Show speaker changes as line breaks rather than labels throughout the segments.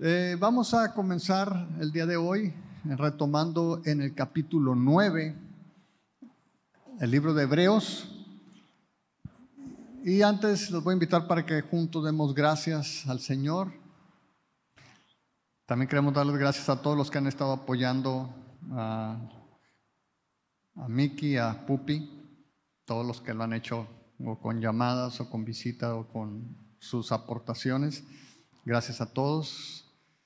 Vamos a comenzar el día de hoy retomando en el capítulo 9, el libro de Hebreos. Y antes los voy a invitar para que juntos demos gracias al Señor. También queremos darles gracias a todos los que han estado apoyando a Miki, a Pupi, todos los que lo han hecho o con llamadas o con visita o con sus aportaciones. Gracias a todos.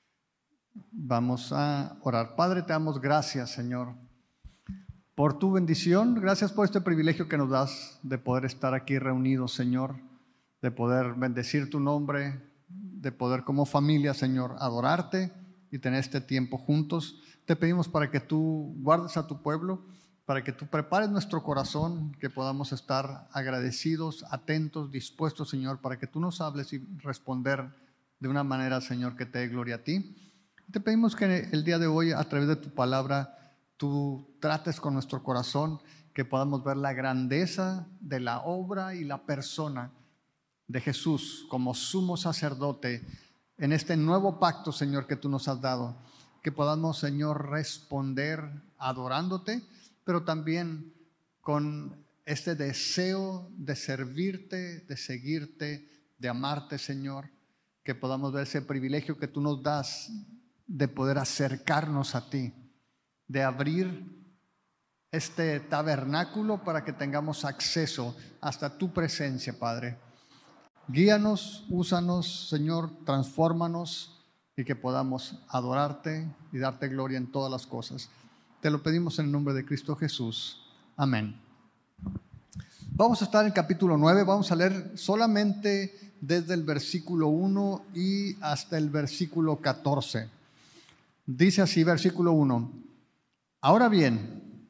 Vamos a orar. Padre, te damos gracias, Señor, por tu bendición. Gracias por este privilegio que nos das de poder estar aquí reunidos, Señor, de poder bendecir tu nombre, de poder como familia, Señor, adorarte y tener este tiempo juntos. Te pedimos para que tú guardes a tu pueblo, para que tú prepares nuestro corazón, que podamos estar agradecidos, atentos, dispuestos, Señor, para que tú nos hables y responder de una manera, Señor, que te dé gloria a ti. Te pedimos que el día de hoy, a través de tu palabra, tú trates con nuestro corazón, que podamos ver la grandeza de la obra y la persona de Jesús como sumo sacerdote en este nuevo pacto, Señor, que tú nos has dado. Que podamos, Señor, responder adorándote, pero también con este deseo de servirte, de seguirte, de amarte, Señor. Que podamos ver ese privilegio que tú nos das de poder acercarnos a ti, de abrir este tabernáculo para que tengamos acceso hasta tu presencia, Padre. Guíanos, úsanos, Señor, transfórmanos y que podamos adorarte y darte gloria en todas las cosas. Te lo pedimos en el nombre de Cristo Jesús. Amén. Vamos a estar en el capítulo 9, vamos a leer solamente desde el versículo 1 y hasta el versículo 14. Dice así, versículo 1. Ahora bien,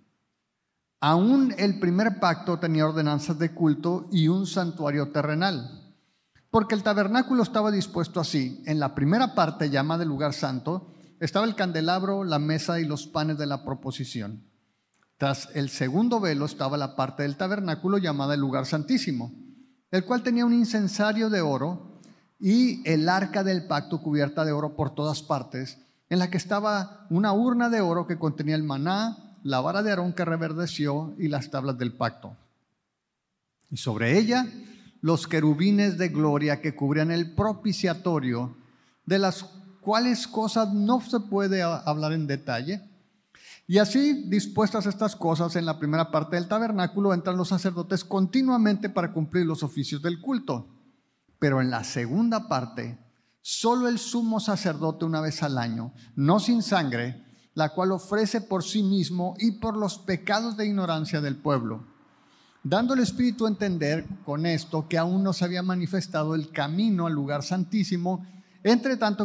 aún el primer pacto tenía ordenanzas de culto y un santuario terrenal, porque el tabernáculo estaba dispuesto así. En la primera parte, llamada el lugar santo, estaba el candelabro, la mesa y los panes de la proposición. Tras el segundo velo estaba la parte del tabernáculo llamada el lugar santísimo, el cual tenía un incensario de oro y el arca del pacto cubierta de oro por todas partes, en la que estaba una urna de oro que contenía el maná, la vara de Aarón que reverdeció y las tablas del pacto. Y sobre ella los querubines de gloria que cubrían el propiciatorio, de las cuales cosas no se puede hablar en detalle. Y así, dispuestas estas cosas, en la primera parte del tabernáculo entran los sacerdotes continuamente para cumplir los oficios del culto. Pero en la segunda parte, solo el sumo sacerdote una vez al año, no sin sangre, la cual ofrece por sí mismo y por los pecados de ignorancia del pueblo, dando al Espíritu a entender con esto que aún no se había manifestado el camino al lugar santísimo, entre tanto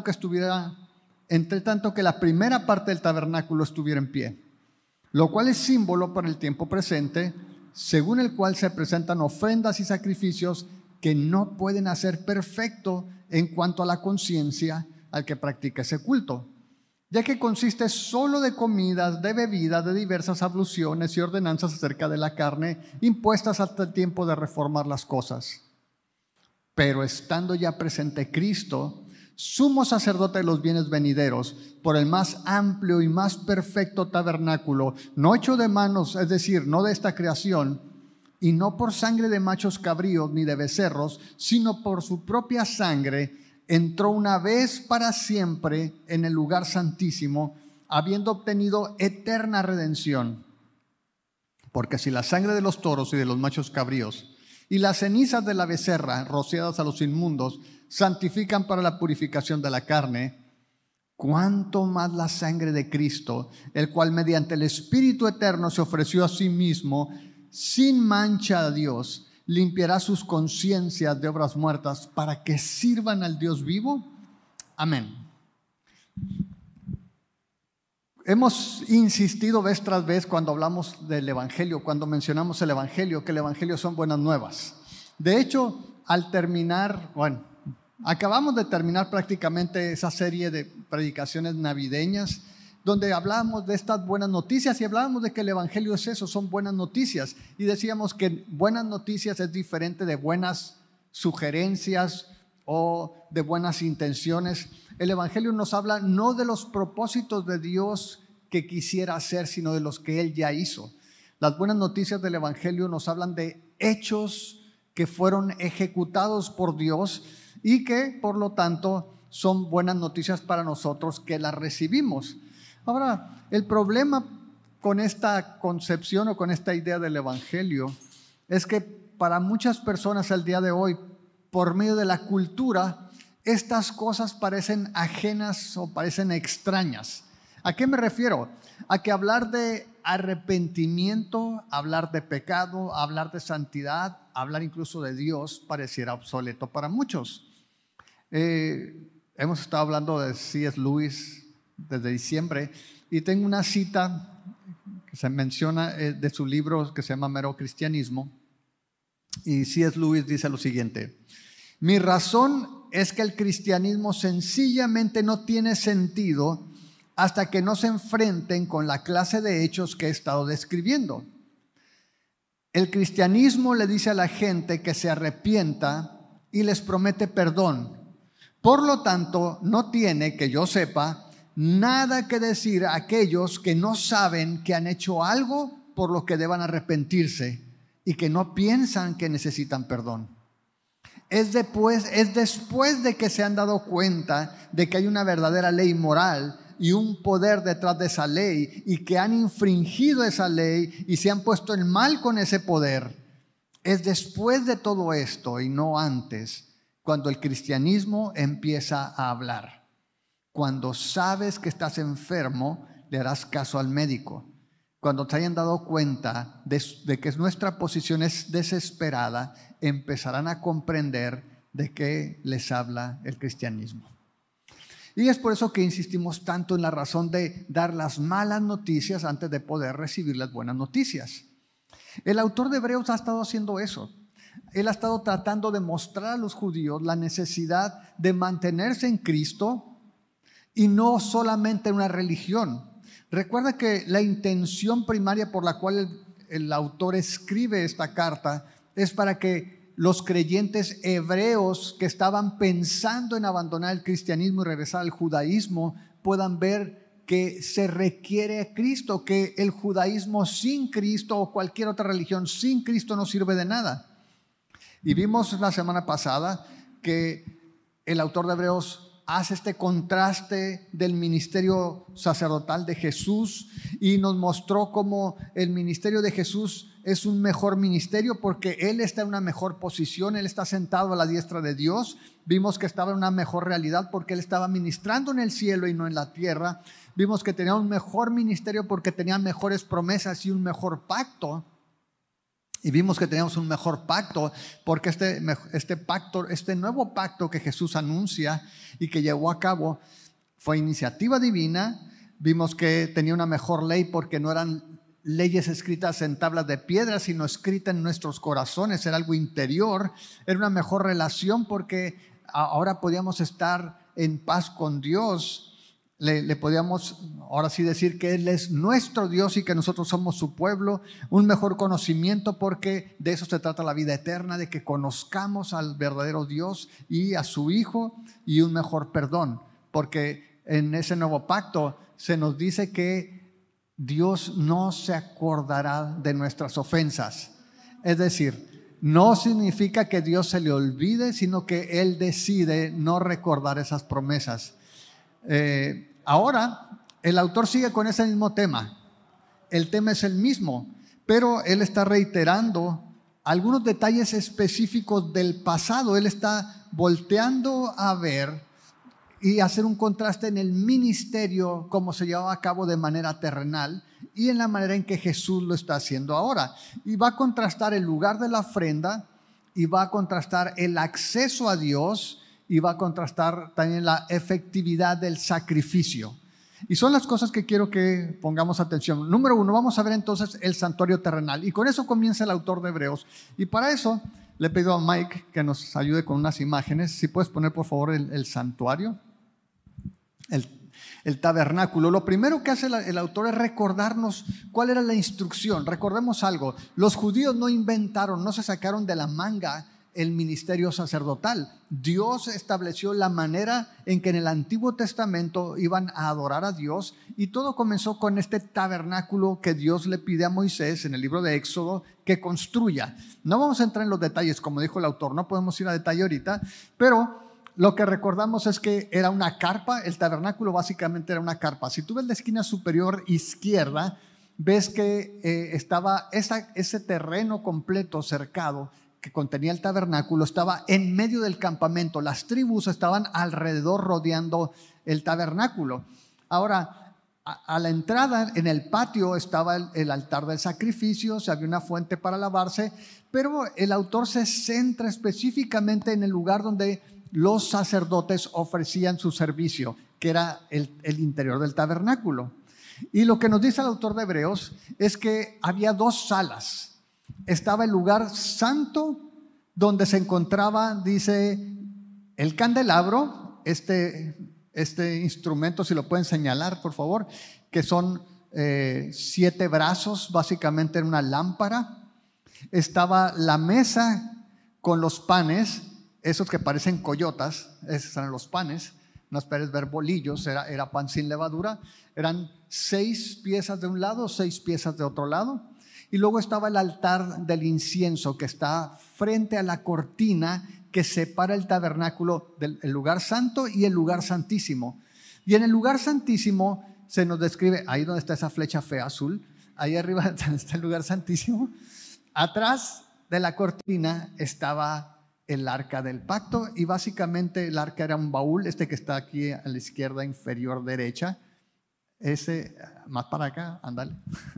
que la primera parte del tabernáculo estuviera en pie, lo cual es símbolo para el tiempo presente, según el cual se presentan ofrendas y sacrificios que no pueden hacer perfecto en cuanto a la conciencia al que practica ese culto, ya que consiste solo de comidas, de bebidas, de diversas abluciones y ordenanzas acerca de la carne, impuestas hasta el tiempo de reformar las cosas. Pero estando ya presente Cristo, sumo sacerdote de los bienes venideros, por el más amplio y más perfecto tabernáculo, no hecho de manos, es decir, no de esta creación, y no por sangre de machos cabríos ni de becerros, sino por su propia sangre, entró una vez para siempre en el lugar santísimo, habiendo obtenido eterna redención. Porque si la sangre de los toros y de los machos cabríos y las cenizas de la becerra rociadas a los inmundos santifican para la purificación de la carne, cuánto más la sangre de Cristo, el cual mediante el Espíritu eterno se ofreció a sí mismo sin mancha a Dios, limpiará sus conciencias de obras muertas para que sirvan al Dios vivo. Amén. Hemos insistido vez tras vez cuando hablamos del Evangelio, cuando mencionamos el Evangelio, que el Evangelio son buenas nuevas. De hecho, al terminar, acabamos de terminar prácticamente esa serie de predicaciones navideñas donde hablábamos de estas buenas noticias y hablábamos de que el Evangelio es eso, son buenas noticias. Y decíamos que buenas noticias es diferente de buenas sugerencias o de buenas intenciones. El Evangelio nos habla no de los propósitos de Dios que quisiera hacer, sino de los que Él ya hizo. Las buenas noticias del Evangelio nos hablan de hechos que fueron ejecutados por Dios y que, por lo tanto, son buenas noticias para nosotros que las recibimos. Ahora, el problema con esta concepción o con esta idea del Evangelio es que para muchas personas al día de hoy, por medio de la cultura, estas cosas parecen ajenas o parecen extrañas. ¿A qué me refiero? A que hablar de arrepentimiento, hablar de pecado, hablar de santidad, hablar incluso de Dios pareciera obsoleto para muchos. Hemos estado hablando de C.S. Lewis desde diciembre y tengo una cita que se menciona de su libro que se llama Mero Cristianismo, y C.S. Lewis dice lo siguiente: mi razón es que el cristianismo sencillamente no tiene sentido hasta que no se enfrenten con la clase de hechos que he estado describiendo. El cristianismo le dice a la gente que se arrepienta y les promete perdón. Por lo tanto, no tiene, que yo sepa, nada que decir a aquellos que no saben que han hecho algo por lo que deban arrepentirse y que no piensan que necesitan perdón. Es después de que se han dado cuenta de que hay una verdadera ley moral y un poder detrás de esa ley y que han infringido esa ley y se han puesto en mal con ese poder. Es después de todo esto y no antes cuando el cristianismo empieza a hablar. Cuando sabes que estás enfermo, le harás caso al médico. Cuando te hayan dado cuenta de que nuestra posición es desesperada, empezarán a comprender de qué les habla el cristianismo. Y es por eso que insistimos tanto en la razón de dar las malas noticias antes de poder recibir las buenas noticias. El autor de Hebreos ha estado haciendo eso. Él ha estado tratando de mostrar a los judíos la necesidad de mantenerse en Cristo y no solamente en una religión. Recuerda que la intención primaria por la cual el autor escribe esta carta es para que los creyentes hebreos que estaban pensando en abandonar el cristianismo y regresar al judaísmo puedan ver que se requiere a Cristo, que el judaísmo sin Cristo o cualquier otra religión sin Cristo no sirve de nada. Y vimos la semana pasada que el autor de Hebreos hace este contraste del ministerio sacerdotal de Jesús y nos mostró cómo el ministerio de Jesús es un mejor ministerio porque Él está en una mejor posición, Él está sentado a la diestra de Dios. Vimos que estaba en una mejor realidad porque Él estaba ministrando en el cielo y no en la tierra. Vimos que tenía un mejor ministerio porque tenía mejores promesas y un mejor pacto. Y vimos que teníamos un mejor pacto porque este nuevo pacto que Jesús anuncia y que llevó a cabo fue iniciativa divina. Vimos que tenía una mejor ley porque no eran leyes escritas en tablas de piedra, sino escritas en nuestros corazones, era algo interior. Era una mejor relación porque ahora podíamos estar en paz con Dios. Le podíamos ahora sí decir que Él es nuestro Dios y que nosotros somos su pueblo. Un mejor conocimiento porque de eso se trata la vida eterna, de que conozcamos al verdadero Dios y a su Hijo, y un mejor perdón porque en ese nuevo pacto se nos dice que Dios no se acordará de nuestras ofensas. Es decir, no significa que Dios se le olvide, sino que Él decide no recordar esas promesas. Ahora el autor sigue con ese mismo tema. El tema es el mismo, pero él está reiterando algunos detalles específicos del pasado. Él está volteando a ver y hacer un contraste en el ministerio, como se llevaba a cabo de manera terrenal, y en la manera en que Jesús lo está haciendo ahora. Y va a contrastar el lugar de la ofrenda, y va a contrastar el acceso a Dios, y va a contrastar también la efectividad del sacrificio. Y son las cosas que quiero que pongamos atención. Número 1, vamos a ver entonces el santuario terrenal. Y con eso comienza el autor de Hebreos. Y para eso le pido a Mike que nos ayude con unas imágenes. Si puedes poner por favor el santuario, el tabernáculo. Lo primero que hace el autor es recordarnos cuál era la instrucción. Recordemos algo, los judíos no inventaron, no se sacaron de la manga el ministerio sacerdotal. Dios estableció la manera en que en el Antiguo Testamento iban a adorar a Dios, y todo comenzó con este tabernáculo que Dios le pide a Moisés en el libro de Éxodo que construya. No vamos a entrar en los detalles, como dijo el autor, no podemos ir a detalle ahorita, pero lo que recordamos es que era una carpa. El tabernáculo básicamente era una carpa. Si tú ves la esquina superior izquierda, ves que estaba ese terreno completo cercado que contenía el tabernáculo, estaba en medio del campamento. Las tribus estaban alrededor rodeando el tabernáculo. Ahora, a la entrada en el patio estaba el altar del sacrificio, había una fuente para lavarse, pero el autor se centra específicamente en el lugar donde los sacerdotes ofrecían su servicio, que era el interior del tabernáculo. Y lo que nos dice el autor de Hebreos es que había dos salas. Estaba el lugar santo, donde se encontraba, dice, el candelabro, este instrumento, si lo pueden señalar por favor, que son 7 brazos, básicamente en una lámpara. Estaba la mesa con los panes, esos que parecen coyotas, esos eran los panes. No esperes ver bolillos, era pan sin levadura. Eran 6 piezas de un lado, 6 piezas de otro lado. Y luego estaba el altar del incienso, que está frente a la cortina que separa el tabernáculo del lugar santo y el lugar santísimo. Y en el lugar santísimo se nos describe, ahí donde está esa flecha fea azul, ahí arriba está el lugar santísimo. Atrás de la cortina estaba el arca del pacto, y básicamente el arca era un baúl, que está aquí a la izquierda inferior derecha, ese más para acá, ándale.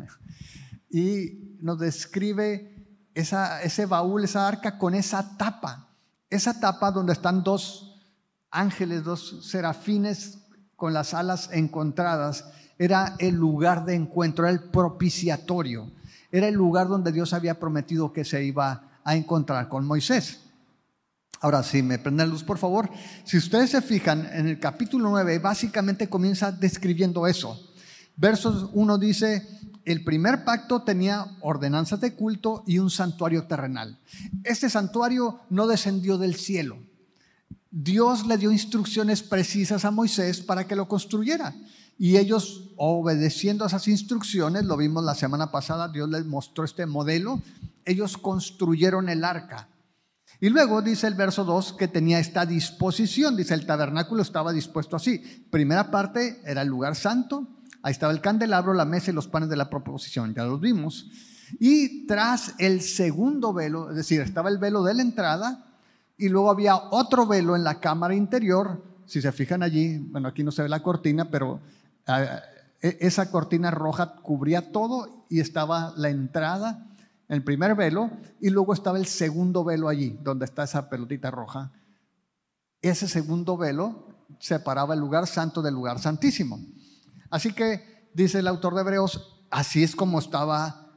Y nos describe ese baúl, esa arca con esa tapa donde están 2 ángeles, 2 serafines con las alas encontradas. Era el lugar de encuentro, era el propiciatorio, era el lugar donde Dios había prometido que se iba a encontrar con Moisés. Ahora, si me prenden luz, por favor. Si ustedes se fijan, en el capítulo 9 básicamente comienza describiendo eso. Versos 1 dice: el primer pacto tenía ordenanzas de culto y un santuario terrenal. Este santuario no descendió del cielo. Dios le dio instrucciones precisas a Moisés para que lo construyera. Y ellos, obedeciendo a esas instrucciones, lo vimos la semana pasada, Dios les mostró este modelo. Ellos construyeron el arca. Y luego dice el verso 2 que tenía esta disposición. Dice, el tabernáculo estaba dispuesto así. Primera parte era el lugar santo. Ahí estaba el candelabro, la mesa y los panes de la proposición. Ya los vimos. Y tras el segundo velo, es decir, estaba el velo de la entrada, y luego había otro velo en la cámara interior. Si se fijan allí, bueno, aquí no se ve la cortina, pero esa cortina roja cubría todo, y estaba la entrada, el primer velo, y luego estaba el segundo velo allí, donde está esa pelotita roja. Ese segundo velo separaba el lugar santo del lugar santísimo. Así que, dice el autor de Hebreos, así es como estaba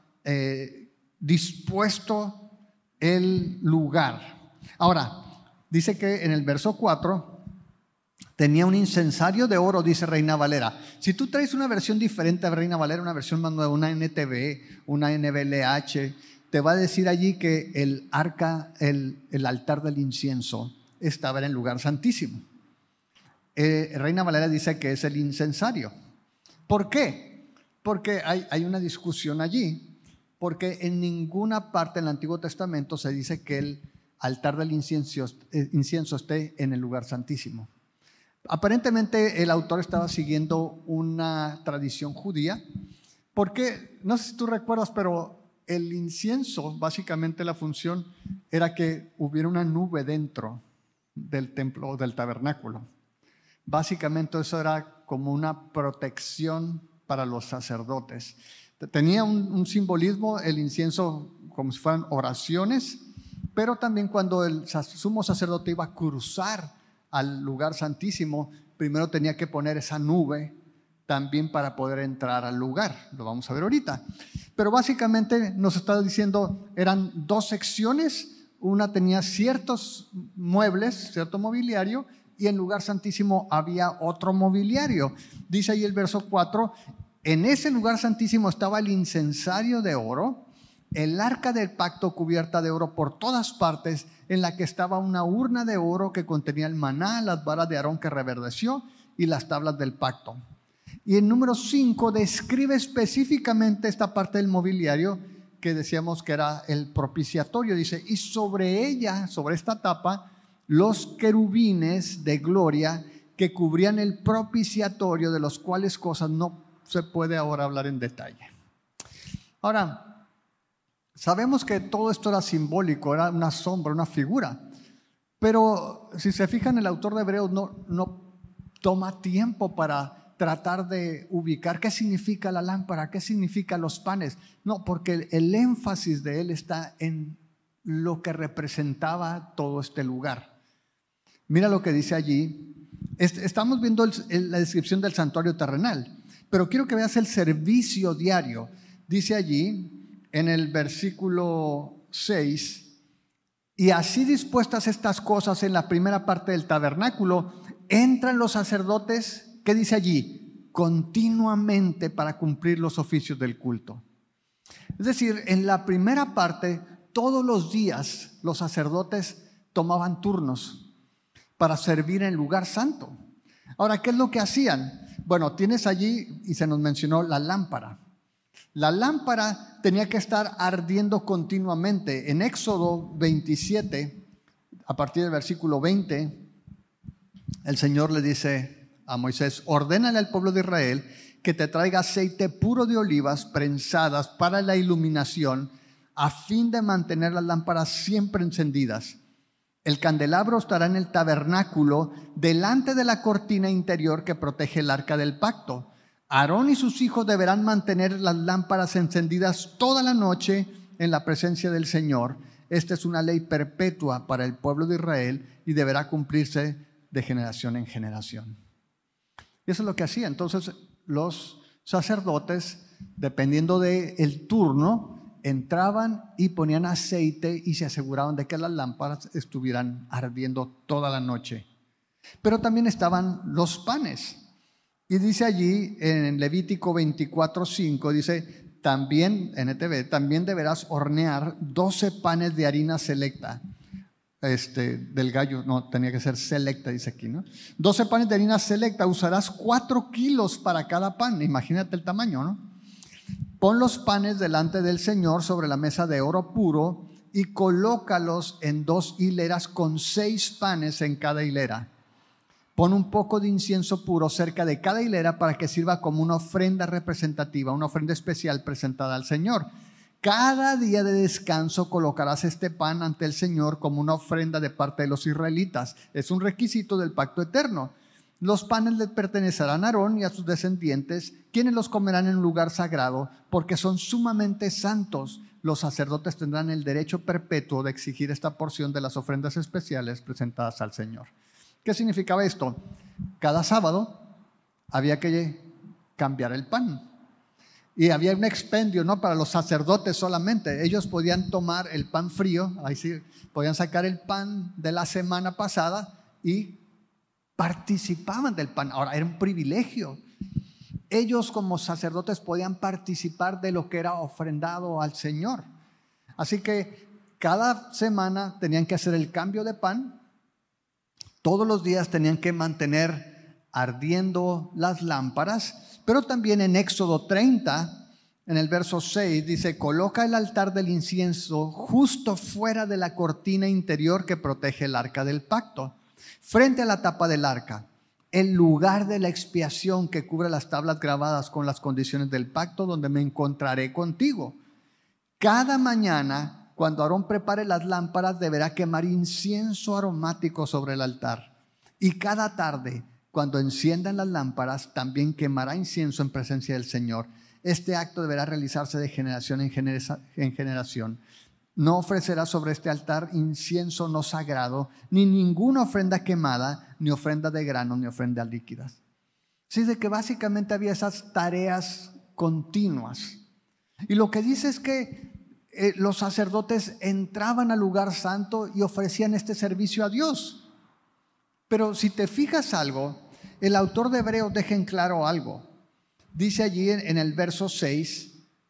dispuesto el lugar. Ahora, dice que en el verso 4 tenía un incensario de oro, dice Reina Valera. Si tú traes una versión diferente a Reina Valera, una versión más nueva, una NTV, una NBLH, te va a decir allí que el arca, el altar del incienso, estaba en el lugar santísimo. Reina Valera dice que es el incensario. ¿Por qué? Porque hay una discusión allí, porque en ninguna parte del Antiguo Testamento se dice que el altar del incienso esté en el lugar santísimo. Aparentemente el autor estaba siguiendo una tradición judía, porque no sé si tú recuerdas, pero el incienso, básicamente la función era que hubiera una nube dentro del templo o del tabernáculo. Básicamente eso era como una protección para los sacerdotes. Tenía un simbolismo el incienso, como si fueran oraciones, pero también cuando el sumo sacerdote iba a cruzar al lugar santísimo, primero tenía que poner esa nube también para poder entrar al lugar. Lo vamos a ver ahorita. Pero básicamente nos está diciendo, eran 2 secciones. Una tenía ciertos muebles, cierto mobiliario, y en lugar santísimo había otro mobiliario. Dice ahí el verso 4, en ese lugar santísimo estaba el incensario de oro, el arca del pacto cubierta de oro por todas partes, en la que estaba una urna de oro que contenía el maná, las varas de Aarón que reverdeció y las tablas del pacto. Y en número 5 describe específicamente esta parte del mobiliario que decíamos que era el propiciatorio. Dice, y sobre ella, sobre esta tapa, los querubines de gloria que cubrían el propiciatorio, de los cuales cosas no se puede ahora hablar en detalle. Ahora, sabemos que todo esto era simbólico, era una sombra, una figura. Pero si se fijan, el autor de Hebreos no toma tiempo para tratar de ubicar qué significa la lámpara, qué significan los panes. No, porque el énfasis de él está en lo que representaba todo este lugar. Mira lo que dice allí. Estamos viendo la descripción del santuario terrenal, pero quiero que veas el servicio diario. Dice allí en el versículo 6, y así dispuestas estas cosas en la primera parte del tabernáculo, entran los sacerdotes, ¿qué dice allí? Continuamente para cumplir los oficios del culto. Es decir, en la primera parte, todos los días los sacerdotes tomaban turnos para servir en el lugar santo. Ahora, ¿qué es lo que hacían? Bueno, tienes allí, y se nos mencionó, la lámpara. La lámpara tenía que estar ardiendo continuamente. En Éxodo 27, a partir del versículo 20, el Señor le dice a Moisés, ordénale al pueblo de Israel que te traiga aceite puro de olivas prensadas para la iluminación, a fin de mantener las lámparas siempre encendidas. El candelabro estará en el tabernáculo delante de la cortina interior que protege el arca del pacto. Aarón y sus hijos deberán mantener las lámparas encendidas toda la noche en la presencia del Señor. Esta es una ley perpetua para el pueblo de Israel y deberá cumplirse de generación en generación. Y eso es lo que hacía. Entonces los sacerdotes, dependiendo del turno, entraban y ponían aceite y se aseguraban de que las lámparas estuvieran ardiendo toda la noche. Pero también estaban los panes. Y dice allí en Levítico 24:5, dice, también, NTV, también deberás hornear 12 panes de harina selecta. Del gallo, no, tenía que ser selecta, dice aquí, ¿no? 12 panes de harina selecta, usarás 4 kilos para cada pan. Imagínate el tamaño, ¿no? Pon los panes delante del Señor sobre la mesa de oro puro y colócalos en 2 hileras con 6 panes en cada hilera. Pon un poco de incienso puro cerca de cada hilera para que sirva como una ofrenda representativa, una ofrenda especial presentada al Señor. Cada día de descanso colocarás este pan ante el Señor como una ofrenda de parte de los israelitas. Es un requisito del pacto eterno. Los panes le pertenecerán a Aarón y a sus descendientes, quienes los comerán en un lugar sagrado, porque son sumamente santos. Los sacerdotes tendrán el derecho perpetuo de exigir esta porción de las ofrendas especiales presentadas al Señor. ¿Qué significaba esto? Cada sábado había que cambiar el pan. Y había un expendio, no para los sacerdotes solamente. Ellos podían tomar el pan frío, ahí sí, podían sacar el pan de la semana pasada y participaban del pan. Ahora, era un privilegio. Ellos como sacerdotes podían participar de lo que era ofrendado al Señor. Así que cada semana tenían que hacer el cambio de pan. Todos los días tenían que mantener ardiendo las lámparas, pero también en Éxodo 30, en el verso 6, dice, coloca el altar del incienso justo fuera de la cortina interior que protege el arca del pacto, frente a la tapa del arca, el lugar de la expiación que cubre las tablas grabadas con las condiciones del pacto, donde me encontraré contigo. Cada mañana, cuando Aarón prepare las lámparas, deberá quemar incienso aromático sobre el altar. Y cada tarde, cuando enciendan las lámparas, también quemará incienso en presencia del Señor. Este acto deberá realizarse de generación en generación. No ofrecerá sobre este altar incienso no sagrado, ni ninguna ofrenda quemada, ni ofrenda de grano, ni ofrenda líquidas. Así de que básicamente había esas tareas continuas. Y lo que dice es que los sacerdotes entraban al lugar santo y ofrecían este servicio a Dios. Pero si te fijas algo, el autor de Hebreos deja en claro algo. Dice allí en el verso 6,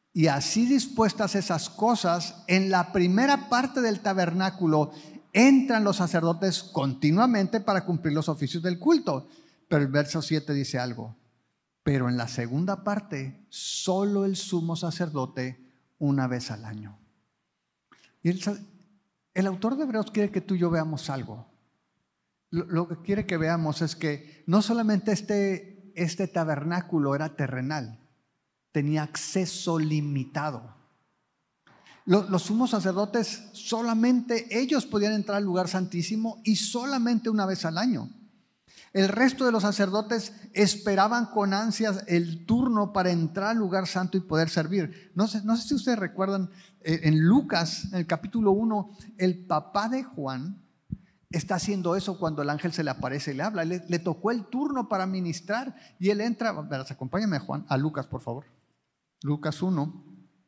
Y así dispuestas esas cosas, en la primera parte del tabernáculo entran los sacerdotes continuamente para cumplir los oficios del culto. Pero el verso 7 dice algo. Pero en la segunda parte, solo el sumo sacerdote una vez al año. Y el autor de Hebreos quiere que tú y yo veamos algo. Lo que quiere que veamos es que no solamente este tabernáculo era terrenal, tenía acceso limitado. Los sumos sacerdotes, solamente ellos podían entrar al lugar santísimo y solamente una vez al año. El resto de los sacerdotes esperaban con ansias el turno para entrar al lugar santo y poder servir. No sé si ustedes recuerdan, en Lucas, en el capítulo 1, el papá de Juan está haciendo eso cuando el ángel se le aparece y le habla. Le tocó el turno para ministrar y él entra. Verás, acompáñame, Juan, a Lucas, por favor. Lucas 1.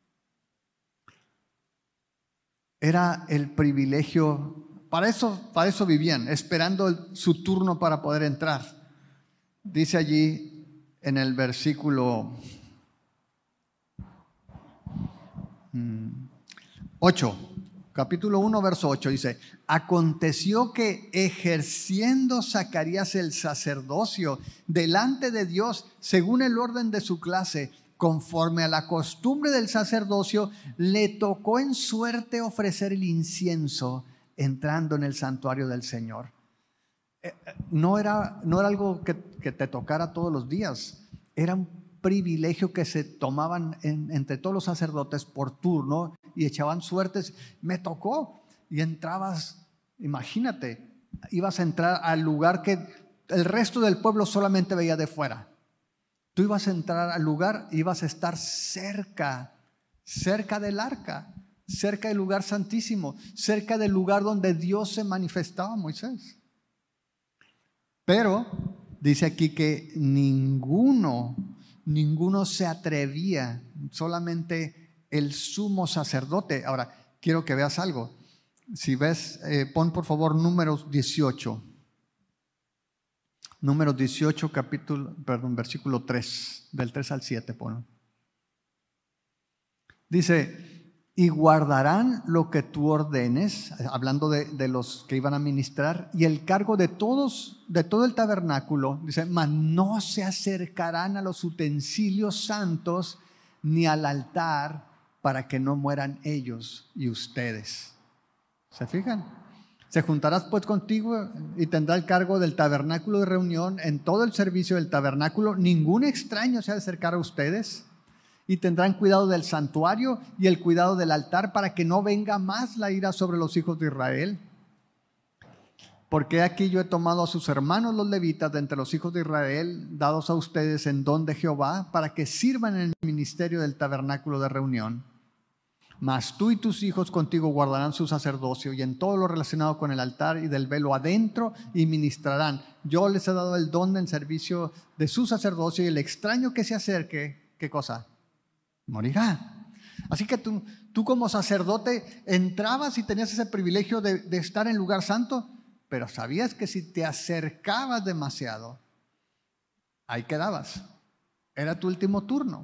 Era el privilegio, para eso vivían, esperando su turno para poder entrar. Dice allí en el versículo 8, capítulo 1, verso 8, dice: aconteció que ejerciendo Zacarías el sacerdocio delante de Dios, según el orden de su clase, conforme a la costumbre del sacerdocio, le tocó en suerte ofrecer el incienso entrando en el santuario del Señor. No era algo que te tocara todos los días, era un privilegio que se tomaban entre todos los sacerdotes por turno y echaban suertes. Me tocó, y entrabas, imagínate, ibas a entrar al lugar que el resto del pueblo solamente veía de fuera. Tú ibas a entrar al lugar, ibas a estar cerca del arca, cerca del lugar santísimo, cerca del lugar donde Dios se manifestaba a Moisés. Pero dice aquí que ninguno se atrevía, solamente el sumo sacerdote. Ahora, quiero que veas algo. Si ves, pon por favor Números 18. Números 18, versículo 3, del 3 al 7, ponlo. Dice: y guardarán lo que tú ordenes, hablando de los que iban a ministrar, y el cargo de todo el tabernáculo, dice, mas no se acercarán a los utensilios santos ni al altar, para que no mueran ellos y ustedes. ¿Se fijan? Se juntarás pues contigo y tendrá el cargo del tabernáculo de reunión en todo el servicio del tabernáculo. Ningún extraño se ha de acercar a ustedes, y tendrán cuidado del santuario y el cuidado del altar, para que no venga más la ira sobre los hijos de Israel. Porque aquí yo he tomado a sus hermanos los levitas de entre los hijos de Israel, dados a ustedes en don de Jehová, para que sirvan en el ministerio del tabernáculo de reunión. Mas tú y tus hijos contigo guardarán su sacerdocio, y en todo lo relacionado con el altar y del velo adentro, y ministrarán. Yo les he dado el don en servicio de su sacerdocio, y el extraño que se acerque, ¿qué cosa? Morirá. Así que tú como sacerdote entrabas y tenías ese privilegio de estar en el lugar santo, pero sabías que si te acercabas demasiado, ahí quedabas. Era tu último turno.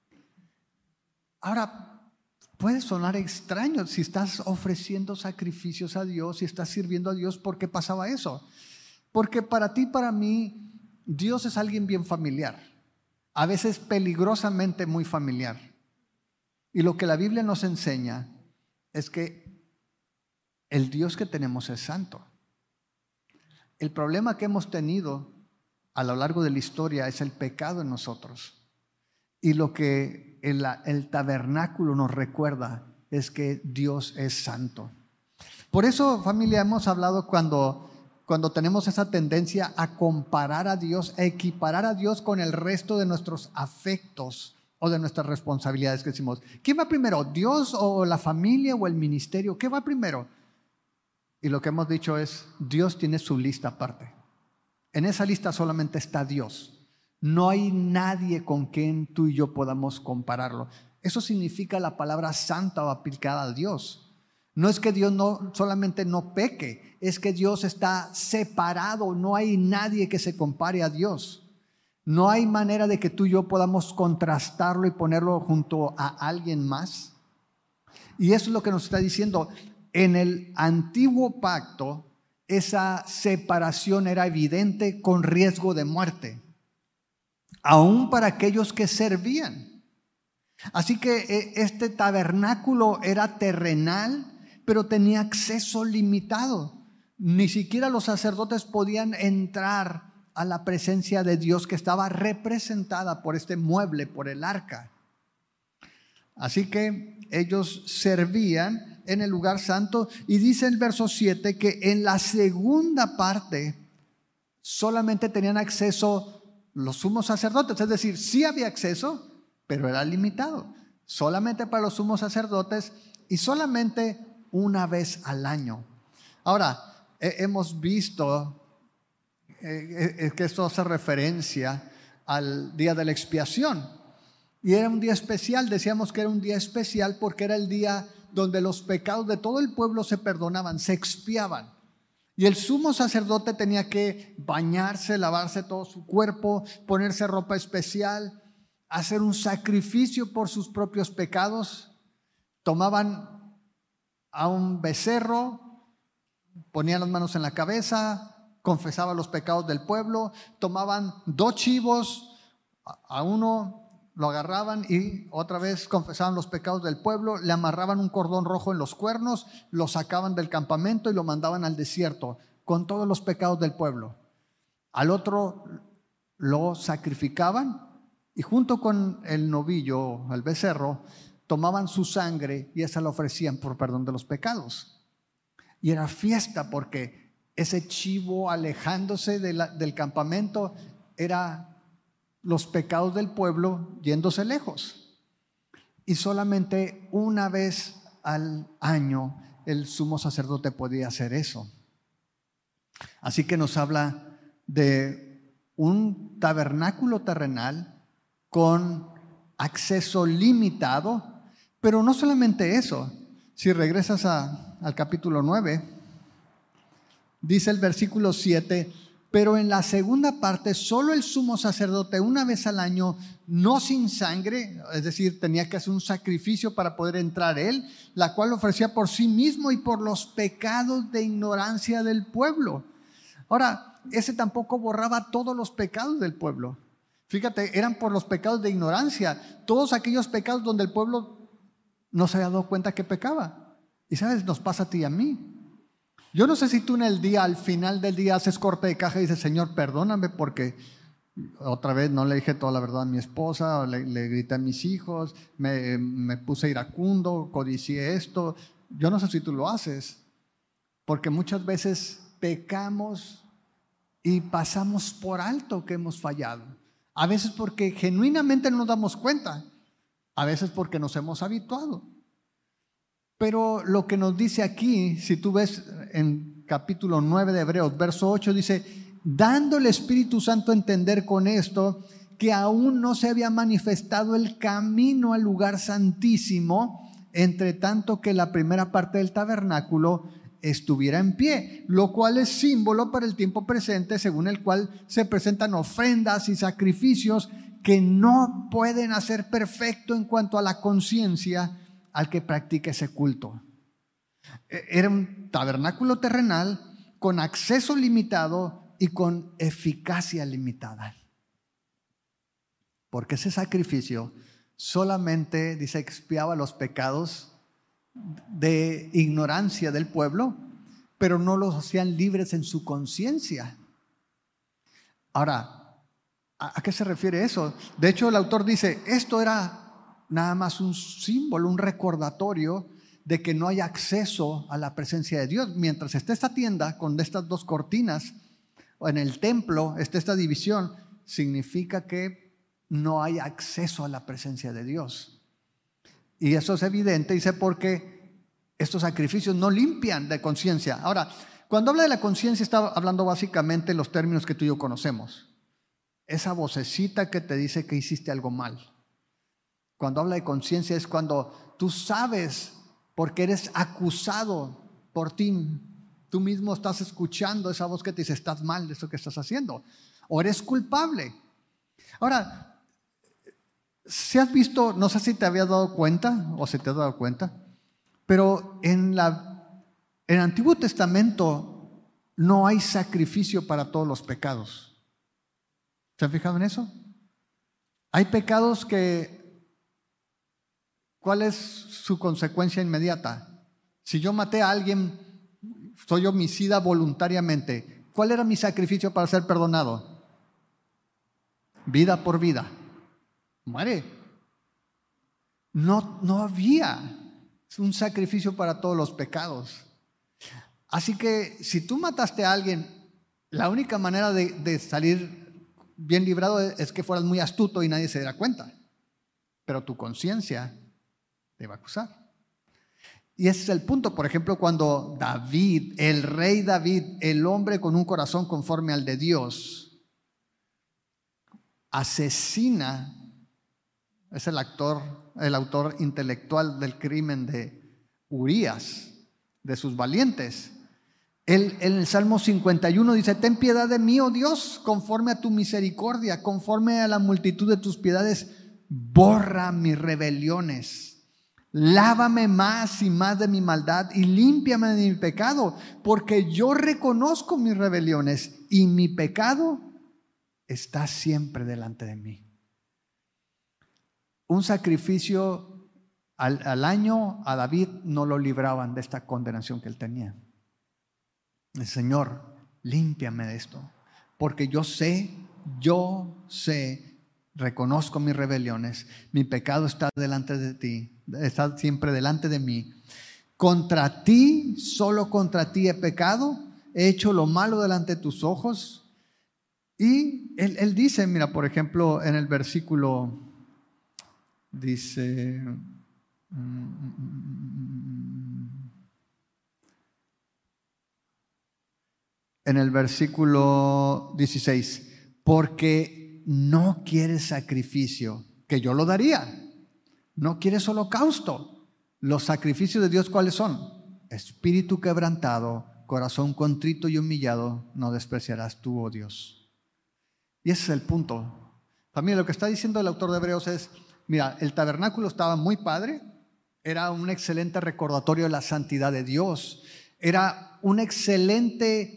Ahora, puede sonar extraño si estás ofreciendo sacrificios a Dios, si estás sirviendo a Dios. ¿Por qué pasaba eso? Porque para ti, para mí, Dios es alguien bien familiar, a veces peligrosamente muy familiar. Y lo que la Biblia nos enseña es que el Dios que tenemos es santo. El problema que hemos tenido a lo largo de la historia es el pecado en nosotros. Y lo que el tabernáculo nos recuerda es que Dios es santo. Por eso, familia, hemos hablado cuando tenemos esa tendencia a comparar a Dios, a equiparar a Dios con el resto de nuestros afectos o de nuestras responsabilidades, que decimos, ¿quién va primero? ¿Dios o la familia o el ministerio? ¿Qué va primero? Y lo que hemos dicho es, Dios tiene su lista aparte. En esa lista solamente está Dios. No hay nadie con quien tú y yo podamos compararlo. Eso significa la palabra santa o aplicada a Dios. No es que Dios solamente no peque, es que Dios está separado. No hay nadie que se compare a Dios. No hay manera de que tú y yo podamos contrastarlo y ponerlo junto a alguien más. Y eso es lo que nos está diciendo. En el antiguo pacto, esa separación era evidente con riesgo de muerte, aún para aquellos que servían. Así que este tabernáculo era terrenal, pero tenía acceso limitado. Ni siquiera los sacerdotes podían entrar a la presencia de Dios, que estaba representada por este mueble, por el arca. Así que ellos servían en el lugar santo, y dice el verso 7 que en la segunda parte solamente tenían acceso los sumos sacerdotes. Es decir, sí había acceso, pero era limitado, solamente para los sumos sacerdotes y solamente una vez al año. Ahora, hemos visto que esto hace referencia al día de la expiación, y era un día especial. Decíamos que era un día especial porque era el día donde los pecados de todo el pueblo se perdonaban, se expiaban. Y el sumo sacerdote tenía que bañarse, lavarse todo su cuerpo, ponerse ropa especial, hacer un sacrificio por sus propios pecados. Tomaban a un becerro, ponían las manos en la cabeza, confesaban los pecados del pueblo, tomaban 2 chivos, a uno lo agarraban y otra vez confesaban los pecados del pueblo, le amarraban un cordón rojo en los cuernos, lo sacaban del campamento y lo mandaban al desierto con todos los pecados del pueblo. Al otro lo sacrificaban y junto con el novillo, el becerro, tomaban su sangre y esa la ofrecían por perdón de los pecados. Y era fiesta porque ese chivo alejándose del campamento era los pecados del pueblo yéndose lejos. Y solamente una vez al año el sumo sacerdote podía hacer eso. Así que nos habla de un tabernáculo terrenal con acceso limitado, pero no solamente eso. Si regresas al capítulo 9, dice el versículo 7: pero en la segunda parte solo el sumo sacerdote una vez al año, no sin sangre, es decir, tenía que hacer un sacrificio para poder entrar él, la cual ofrecía por sí mismo y por los pecados de ignorancia del pueblo. Ahora, ese tampoco borraba todos los pecados del pueblo. Fíjate, eran por los pecados de ignorancia, todos aquellos pecados donde el pueblo no se había dado cuenta que pecaba. Y sabes, nos pasa a ti y a mí. Yo no sé si tú en el día, al final del día, haces corte de caja y dices: Señor, perdóname porque otra vez no le dije toda la verdad a mi esposa, le grité a mis hijos, me puse iracundo, codicié esto. Yo no sé si tú lo haces, porque muchas veces pecamos y pasamos por alto que hemos fallado. A veces porque genuinamente no nos damos cuenta, a veces porque nos hemos habituado. Pero lo que nos dice aquí, si tú ves en capítulo 9 de Hebreos, verso 8, dice: dando el Espíritu Santo a entender con esto que aún no se había manifestado el camino al lugar santísimo, entre tanto que la primera parte del tabernáculo estuviera en pie, lo cual es símbolo para el tiempo presente, según el cual se presentan ofrendas y sacrificios que no pueden hacer perfecto en cuanto a la conciencia al que practique ese culto. Era un tabernáculo terrenal con acceso limitado y con eficacia limitada, porque ese sacrificio solamente, dice, expiaba los pecados de ignorancia del pueblo, pero no los hacían libres en su conciencia. Ahora, ¿a qué se refiere eso? De hecho, el autor dice: esto era nada más un símbolo, un recordatorio de que no hay acceso a la presencia de Dios. Mientras esté esta tienda con estas 2 cortinas, o en el templo esté esta división, significa que no hay acceso a la presencia de Dios. Y eso es evidente, dice, porque estos sacrificios no limpian de conciencia. Ahora, cuando habla de la conciencia, está hablando básicamente en los términos que tú y yo conocemos. Esa vocecita que te dice que hiciste algo mal. Cuando habla de conciencia es cuando tú sabes, porque eres acusado por ti. Tú mismo estás escuchando esa voz que te dice: estás mal de eso que estás haciendo, o eres culpable. Ahora, si has visto, no sé si te habías dado cuenta o si te has dado cuenta, pero en el Antiguo Testamento no hay sacrificio para todos los pecados. ¿Se han fijado en eso? Hay pecados que, ¿cuál es su consecuencia inmediata? Si yo maté a alguien, soy homicida voluntariamente, ¿cuál era mi sacrificio para ser perdonado? Vida por vida. Muere. No había un sacrificio para todos los pecados. Así que si tú mataste a alguien, la única manera de salir bien librado es que fueras muy astuto y nadie se diera cuenta. Pero tu conciencia te va a acusar. Y ese es el punto. Por ejemplo, cuando David, el rey David, el hombre con un corazón conforme al de Dios, asesina, es el autor intelectual del crimen de Urías, de sus valientes. Él en el Salmo 51 dice: ten piedad de mí, oh Dios, conforme a tu misericordia, conforme a la multitud de tus piedades, borra mis rebeliones. Lávame más y más de mi maldad y límpiame de mi pecado, porque yo reconozco mis rebeliones y mi pecado está siempre delante de mí. Un sacrificio al año a David no lo libraban de esta condenación que él tenía. El Señor, límpiame de esto, porque yo sé, reconozco mis rebeliones, mi pecado está delante de ti, está siempre delante de mí. Contra ti, solo contra ti he pecado, he hecho lo malo delante de tus ojos. Y él dice, mira, por ejemplo, en el versículo, dice, en el versículo 16, porque no quieres sacrificio, que yo lo daría. No quieres holocausto. Los sacrificios de Dios, ¿cuáles son? Espíritu quebrantado, corazón contrito y humillado, no despreciarás tú, oh Dios. Y ese es el punto. Familia, lo que está diciendo el autor de Hebreos es, mira, el tabernáculo estaba muy padre, era un excelente recordatorio de la santidad de Dios, era un excelente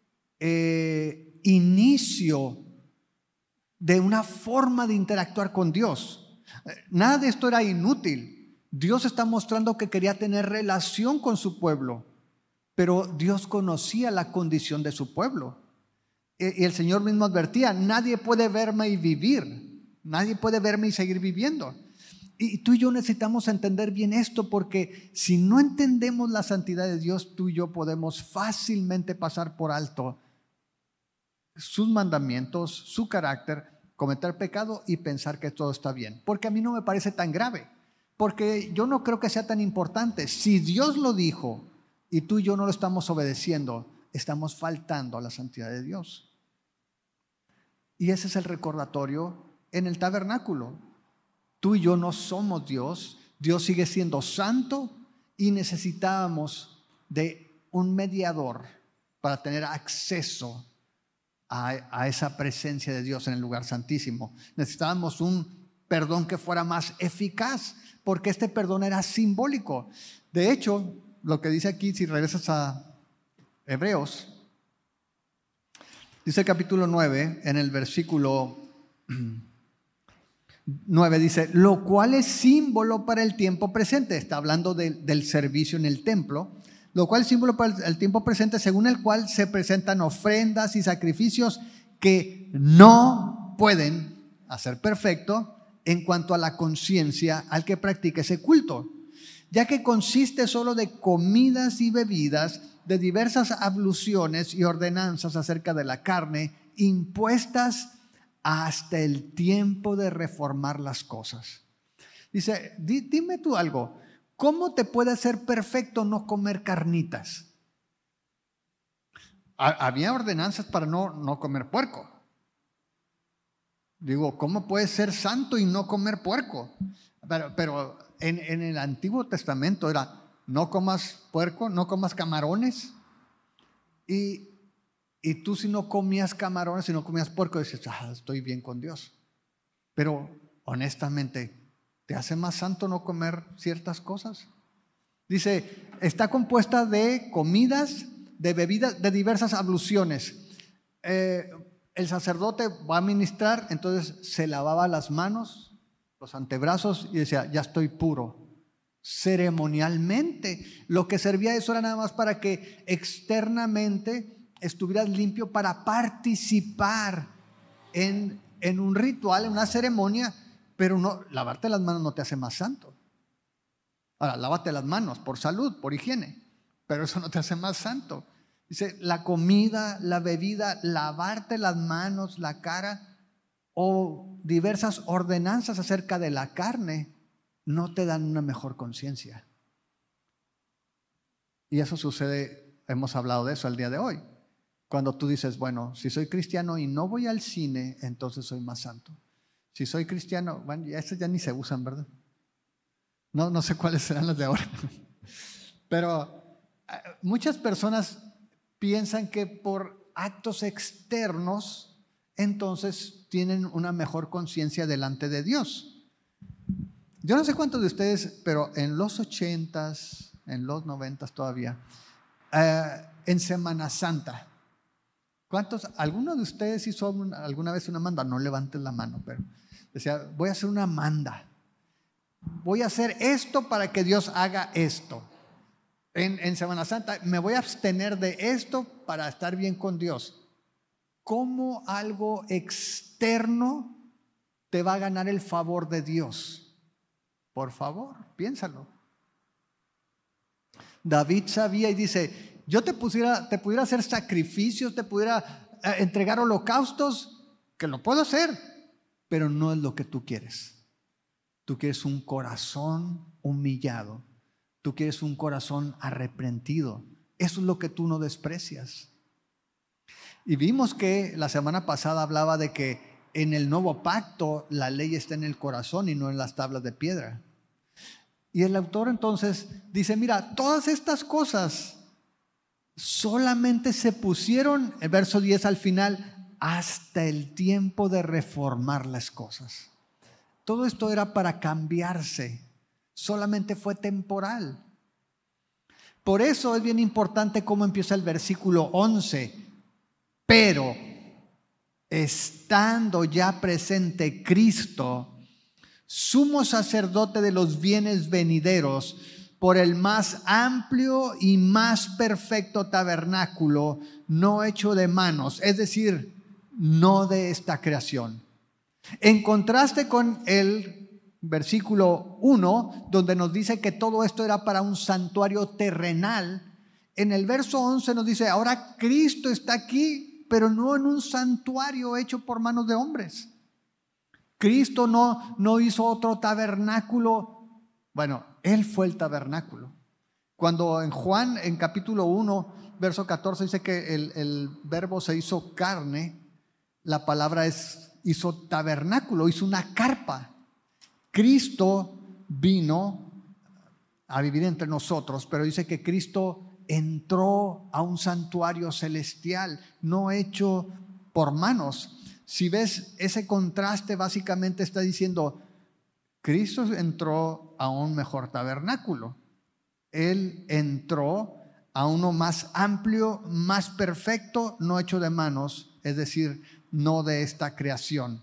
inicio de una forma de interactuar con Dios. Nada de esto era inútil. Dios está mostrando que quería tener relación con su pueblo, pero Dios conocía la condición de su pueblo. Y el Señor mismo advertía: nadie puede verme y vivir, nadie puede verme y seguir viviendo. Y tú y yo necesitamos entender bien esto, porque si no entendemos la santidad de Dios, tú y yo podemos fácilmente pasar por alto sus mandamientos, su carácter, cometer pecado y pensar que todo está bien. Porque a mí no me parece tan grave, porque yo no creo que sea tan importante. Si Dios lo dijo y tú y yo no lo estamos obedeciendo, estamos faltando a la santidad de Dios. Y ese es el recordatorio en el tabernáculo. Tú y yo no somos Dios, Dios sigue siendo santo y necesitábamos de un mediador para tener acceso a esa presencia de Dios en el lugar santísimo. Necesitábamos un perdón que fuera más eficaz, porque este perdón era simbólico. De hecho, lo que dice aquí, si regresas a Hebreos, dice el capítulo 9, en el versículo 9, dice: lo cual es símbolo para el tiempo presente. Está hablando del servicio en el templo. Lo cual es símbolo para el tiempo presente, según el cual se presentan ofrendas y sacrificios que no pueden hacer perfecto en cuanto a la conciencia al que practica ese culto, ya que consiste solo de comidas y bebidas, de diversas abluciones y ordenanzas acerca de la carne, impuestas hasta el tiempo de reformar las cosas. Dice, dime tú algo, ¿cómo te puede hacer perfecto no comer carnitas? Había ordenanzas para no comer puerco. Digo, ¿cómo puedes ser santo y no comer puerco? Pero en el Antiguo Testamento era: no comas puerco, no comas camarones. Y tú, si no comías camarones, si no comías puerco, dices: estoy bien con Dios. Pero honestamente, ¿te hace más santo no comer ciertas cosas? Dice, está compuesta de comidas, de bebidas, de diversas abluciones. El sacerdote va a ministrar, entonces se lavaba las manos, los antebrazos y decía, ya estoy puro. Ceremonialmente, lo que servía eso era nada más para que externamente estuvieras limpio para participar en un ritual, en una ceremonia, pero no, lavarte las manos no te hace más santo. Ahora, lávate las manos por salud, por higiene, pero eso no te hace más santo. Dice, la comida, la bebida, lavarte las manos, la cara o diversas ordenanzas acerca de la carne no te dan una mejor conciencia. Y eso sucede, hemos hablado de eso el día de hoy. Cuando tú dices, bueno, si soy cristiano y no voy al cine, entonces soy más santo. Si soy cristiano, bueno, esas ya ni se usan, ¿verdad? No sé cuáles serán las de ahora. Pero muchas personas piensan que por actos externos, entonces tienen una mejor conciencia delante de Dios. Yo no sé cuántos de ustedes, pero en los 80s, en los 90s todavía, en Semana Santa, ¿alguno de ustedes hizo alguna vez una manda? No levanten la mano, pero decía, voy a hacer una manda. Voy a hacer esto para que Dios haga esto. En Semana Santa me voy a abstener de esto para estar bien con Dios. ¿Cómo algo externo te va a ganar el favor de Dios? Por favor, piénsalo. David sabía y dice, yo te pudiera hacer sacrificios, te pudiera entregar holocaustos, que lo puedo hacer, pero no es lo que tú quieres. Tú quieres un corazón humillado. Tú quieres un corazón arrepentido. Eso es lo que tú no desprecias. Y vimos que la semana pasada hablaba de que en el nuevo pacto la ley está en el corazón y no en las tablas de piedra. Y el autor entonces dice, mira, todas estas cosas solamente se pusieron, el verso 10 al final, hasta el tiempo de reformar las cosas. Todo esto era para cambiarse, solamente fue temporal. Por eso es bien importante cómo empieza el versículo 11. Pero estando ya presente Cristo, sumo sacerdote de los bienes venideros, por el más amplio y más perfecto tabernáculo, no hecho de manos, es decir, no de esta creación. En contraste con el versículo 1, donde nos dice que todo esto era para un santuario terrenal, en el verso 11 nos dice, ahora Cristo está aquí, pero no en un santuario hecho por manos de hombres. Cristo no hizo otro tabernáculo. Bueno, Él fue el tabernáculo. Cuando en Juan, en capítulo 1, verso 14, dice que el verbo se hizo carne, la palabra hizo tabernáculo, hizo una carpa. Cristo vino a vivir entre nosotros, pero dice que Cristo entró a un santuario celestial, no hecho por manos. Si ves ese contraste, básicamente está diciendo, Cristo entró a un mejor tabernáculo. Él entró a uno más amplio, más perfecto, no hecho de manos, es decir, no de esta creación.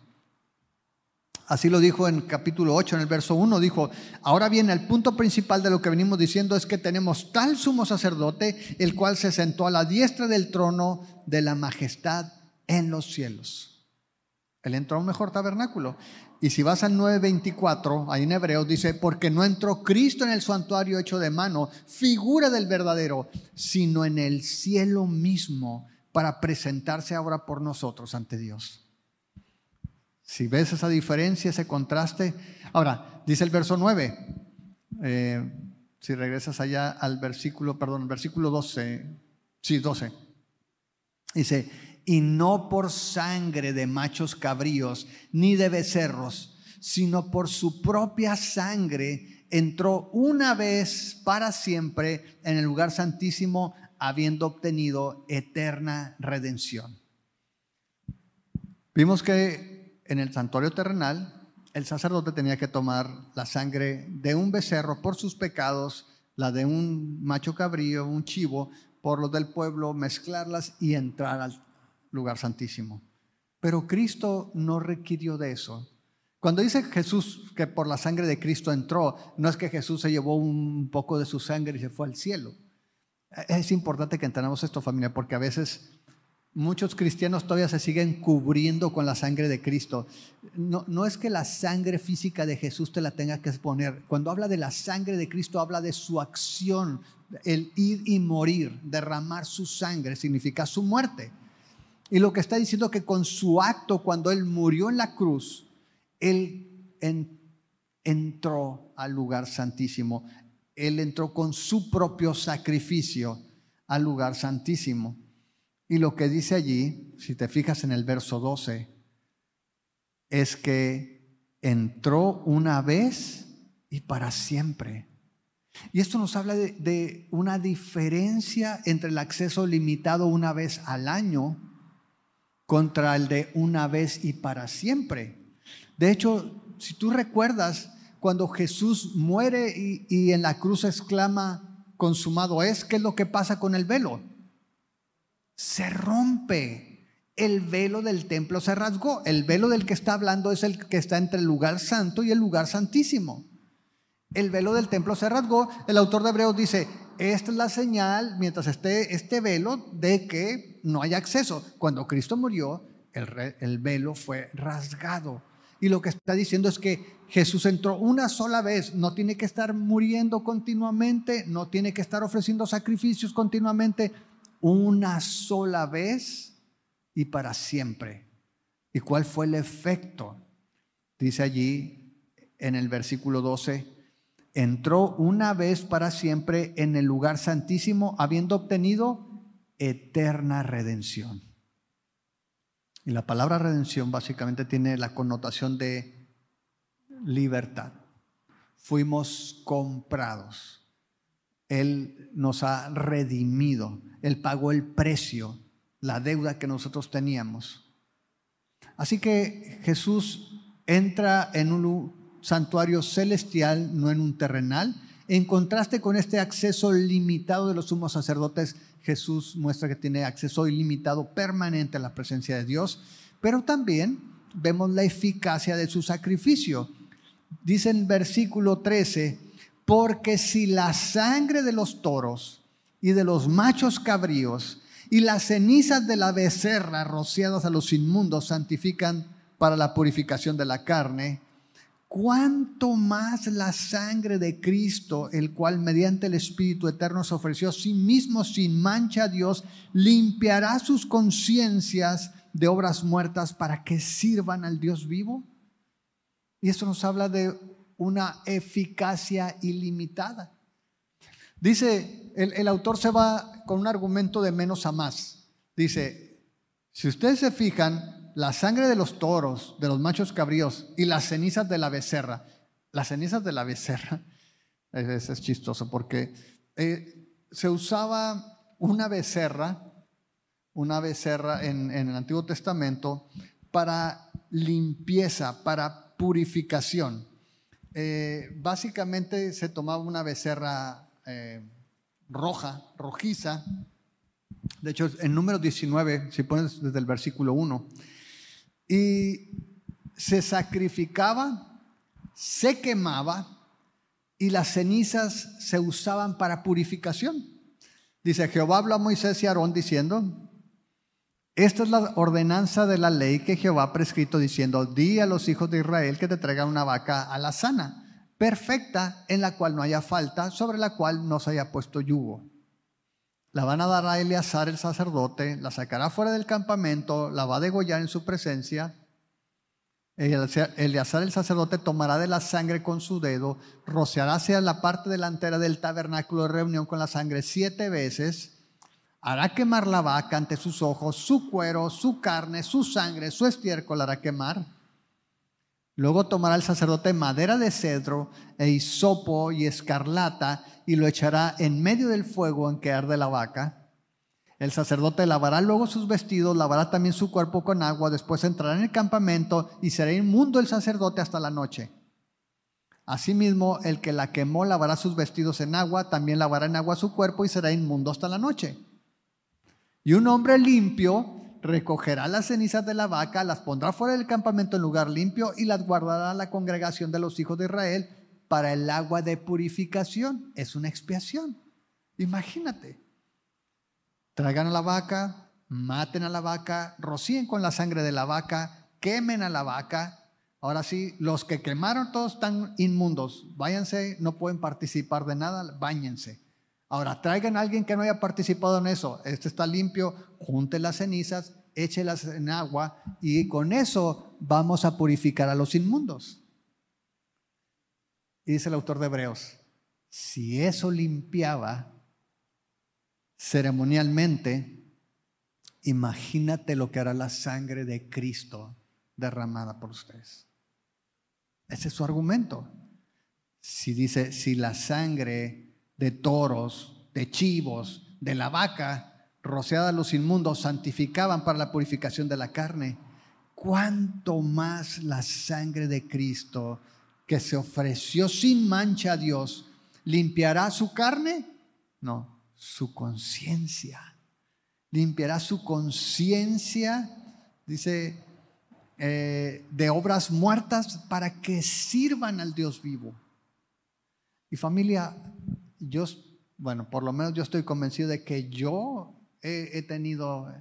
Así lo dijo en capítulo 8, en el verso 1, dijo, ahora bien, el punto principal de lo que venimos diciendo es que tenemos tal sumo sacerdote, el cual se sentó a la diestra del trono de la majestad en los cielos. Él entró a un mejor tabernáculo. Y si vas al 9:24, ahí en Hebreos dice, porque no entró Cristo en el santuario hecho de mano, figura del verdadero, sino en el cielo mismo, para presentarse ahora por nosotros ante Dios. Si ves esa diferencia, ese contraste. Ahora, dice el verso 9, si regresas allá al versículo 12, sí, 12. Dice, y no por sangre de machos cabríos, ni de becerros, sino por su propia sangre, entró una vez para siempre en el lugar santísimo, habiendo obtenido eterna redención. Vimos que en el santuario terrenal el sacerdote tenía que tomar la sangre de un becerro por sus pecados, la de un macho cabrío, un chivo, por los del pueblo, mezclarlas y entrar al lugar santísimo. Pero Cristo no requirió de eso. Cuando dice Jesús que por la sangre de Cristo entró, no es que Jesús se llevó un poco de su sangre y se fue al cielo. Es importante que entendamos esto, familia, porque a veces muchos cristianos todavía se siguen cubriendo con la sangre de Cristo. No es que la sangre física de Jesús te la tenga que exponer. Cuando habla de la sangre de Cristo, habla de su acción, el ir y morir, derramar su sangre, significa su muerte. Y lo que está diciendo que con su acto, cuando Él murió en la cruz, Él entró al lugar santísimo. Él entró con su propio sacrificio al lugar santísimo. Y lo que dice allí, si te fijas en el verso 12, es que entró una vez y para siempre. Y esto nos habla de una diferencia entre el acceso limitado una vez al año contra el de una vez y para siempre. De hecho, si tú recuerdas, cuando Jesús muere y en la cruz exclama, consumado es, ¿qué es lo que pasa con el velo? Se rompe. El velo del templo se rasgó. El velo del que está hablando es el que está entre el lugar santo y el lugar santísimo. El velo del templo se rasgó. El autor de Hebreos dice, esta es la señal, mientras esté este velo, de que no hay acceso. Cuando Cristo murió, el velo fue rasgado. Y lo que está diciendo es que Jesús entró una sola vez, no tiene que estar muriendo continuamente, no tiene que estar ofreciendo sacrificios continuamente, una sola vez y para siempre. ¿Y cuál fue el efecto? Dice allí en el versículo 12, entró una vez para siempre en el lugar santísimo, habiendo obtenido eterna redención. Y la palabra redención básicamente tiene la connotación de libertad. Fuimos comprados. Él nos ha redimido. Él pagó el precio, la deuda que nosotros teníamos. Así que Jesús entra en un santuario celestial, no en un terrenal. En contraste con este acceso limitado de los sumos sacerdotes, Jesús muestra que tiene acceso ilimitado permanente a la presencia de Dios, pero también vemos la eficacia de su sacrificio. Dice en el versículo 13, porque si la sangre de los toros y de los machos cabríos y las cenizas de la becerra rociadas a los inmundos santifican para la purificación de la carne, ¿cuánto más la sangre de Cristo, el cual mediante el Espíritu Eterno se ofreció a sí mismo sin mancha a Dios, limpiará sus conciencias de obras muertas para que sirvan al Dios vivo? Y esto nos habla de una eficacia ilimitada. Dice, el autor se va con un argumento de menos a más. Dice, si ustedes se fijan, la sangre de los toros, de los machos cabríos y las cenizas de la becerra. Las cenizas de la becerra, es chistoso porque se usaba una becerra en el Antiguo Testamento para limpieza, para purificación. Básicamente se tomaba una becerra rojiza. De hecho, en Números 19, si pones desde el versículo 1, y se sacrificaba, se quemaba y las cenizas se usaban para purificación. Dice, Jehová habló a Moisés y a Aarón diciendo, esta es la ordenanza de la ley que Jehová ha prescrito diciendo, di a los hijos de Israel que te traigan una vaca alazana, perfecta, en la cual no haya falta, sobre la cual no se haya puesto yugo. La van a dar a Eleazar el sacerdote, la sacará fuera del campamento, la va a degollar en su presencia. Eleazar el sacerdote tomará de la sangre con su dedo, rociará hacia la parte delantera del tabernáculo de reunión con la sangre 7 veces, hará quemar la vaca ante sus ojos, su cuero, su carne, su sangre, su estiércol hará quemar. Luego tomará el sacerdote madera de cedro e hisopo y escarlata y lo echará en medio del fuego en que arde la vaca. El sacerdote lavará luego sus vestidos, lavará también su cuerpo con agua, después entrará en el campamento y será inmundo el sacerdote hasta la noche. Asimismo, el que la quemó lavará sus vestidos en agua, también lavará en agua su cuerpo y será inmundo hasta la noche. Y un hombre limpio recogerá las cenizas de la vaca, las pondrá fuera del campamento en lugar limpio y las guardará a la congregación de los hijos de Israel para el agua de purificación. Es una expiación. Imagínate. Traigan a la vaca, maten a la vaca, rocíen con la sangre de la vaca, quemen a la vaca. Ahora sí, los que quemaron todos están inmundos. Váyanse, no pueden participar de nada, báñense. Ahora, traigan a alguien que no haya participado en eso. Este está limpio, junte las cenizas, échelas en agua y con eso vamos a purificar a los inmundos. Y dice el autor de Hebreos, si eso limpiaba ceremonialmente, imagínate lo que hará la sangre de Cristo derramada por ustedes. Ese es su argumento. Si dice, si la sangre de toros, de chivos, de la vaca, rociada a los inmundos, santificaban para la purificación de la carne, ¿cuánto más la sangre de Cristo, que se ofreció sin mancha a Dios, limpiará su carne? No, su conciencia. Limpiará su conciencia, dice, de obras muertas para que sirvan al Dios vivo. Y familia, por lo menos yo estoy convencido de que yo he tenido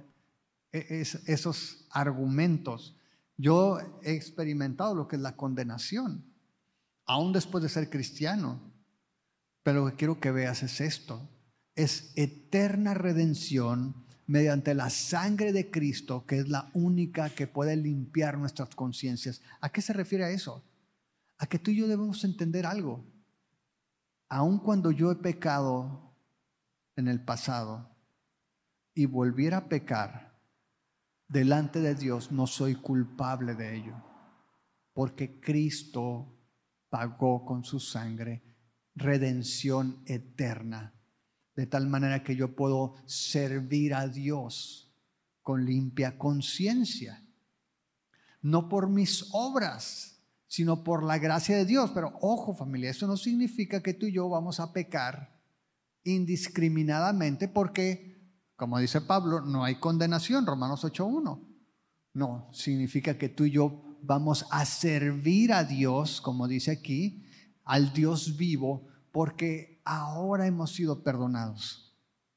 esos argumentos. Yo he experimentado lo que es la condenación, aún después de ser cristiano. Pero lo que quiero que veas es esto. Es eterna redención mediante la sangre de Cristo, que es la única que puede limpiar nuestras conciencias. ¿A qué se refiere a eso? A que tú y yo debemos entender algo. Aun cuando yo he pecado en el pasado y volviera a pecar, delante de Dios no soy culpable de ello, porque Cristo pagó con su sangre redención eterna, de tal manera que yo puedo servir a Dios con limpia conciencia, no por mis obras, sino por la gracia de Dios. Pero ojo, familia, eso no significa que tú y yo vamos a pecar indiscriminadamente, porque, como dice Pablo, no hay condenación, Romanos 8:1. No, significa que tú y yo vamos a servir a Dios, como dice aquí, al Dios vivo, porque ahora hemos sido perdonados.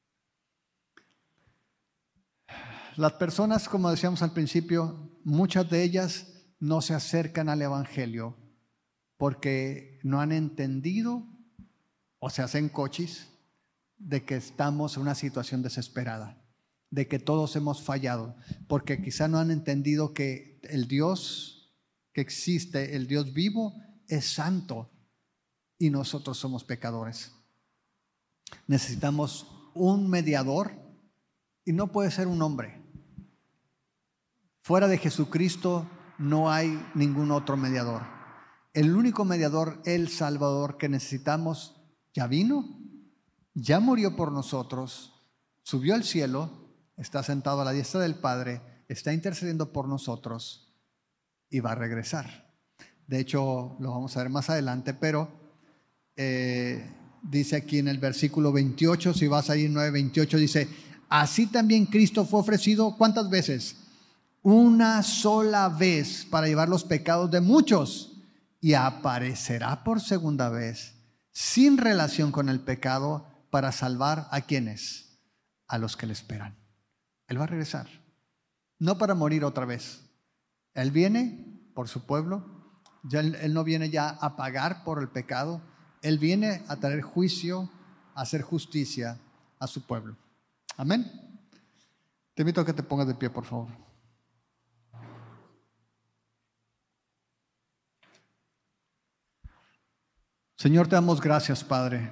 Las personas, como decíamos al principio, muchas de ellas no se acercan al Evangelio porque no han entendido o se hacen cochis de que estamos en una situación desesperada, de que todos hemos fallado, porque quizá no han entendido que el Dios que existe, el Dios vivo, es santo y nosotros somos pecadores. Necesitamos un mediador y no puede ser un hombre. Fuera de Jesucristo no hay ningún otro mediador. El único mediador, el Salvador que necesitamos, ya vino, ya murió por nosotros, subió al cielo, está sentado a la diestra del Padre, está intercediendo por nosotros y va a regresar. De hecho, lo vamos a ver más adelante, pero dice aquí en el versículo 28, si vas ahí en 9:28, dice, así también Cristo fue ofrecido, ¿cuántas veces? Una sola vez para llevar los pecados de muchos, y aparecerá por segunda vez sin relación con el pecado para salvar ¿a quiénes? A los que le esperan. Él va a regresar, no para morir otra vez. Él viene por su pueblo. Ya él no viene ya a pagar por el pecado. Él viene a traer juicio, a hacer justicia a su pueblo. Amén. Te invito a que te pongas de pie, por favor. Señor, te damos gracias, Padre,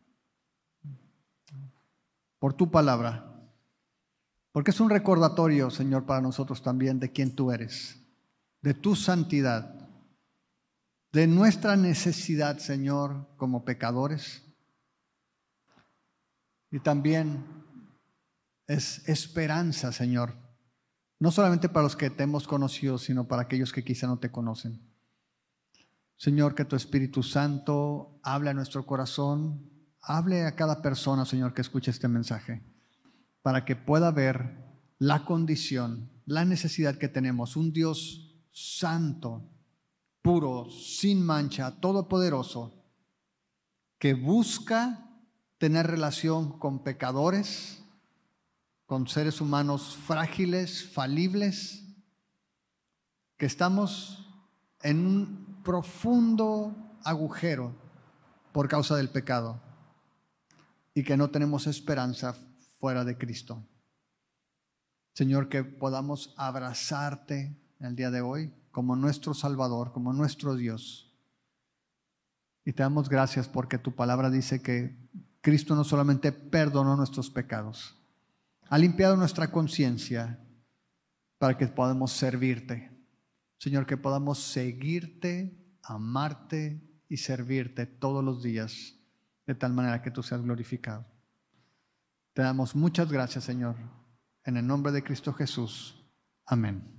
por tu palabra, porque es un recordatorio, Señor, para nosotros también de quién tú eres, de tu santidad, de nuestra necesidad, Señor, como pecadores, y también es esperanza, Señor. No solamente para los que te hemos conocido, sino para aquellos que quizá no te conocen. Señor, que tu Espíritu Santo hable a nuestro corazón, hable a cada persona, Señor, que escuche este mensaje, para que pueda ver la condición, la necesidad que tenemos. Un Dios santo, puro, sin mancha, todopoderoso, que busca tener relación con pecadores, con seres humanos frágiles, falibles, que estamos en un profundo agujero por causa del pecado y que no tenemos esperanza fuera de Cristo. Señor, que podamos abrazarte el día de hoy como nuestro Salvador, como nuestro Dios. Y te damos gracias porque tu palabra dice que Cristo no solamente perdonó nuestros pecados, ha limpiado nuestra conciencia para que podamos servirte. Señor, que podamos seguirte, amarte y servirte todos los días, de tal manera que tú seas glorificado. Te damos muchas gracias, Señor, en el nombre de Cristo Jesús. Amén.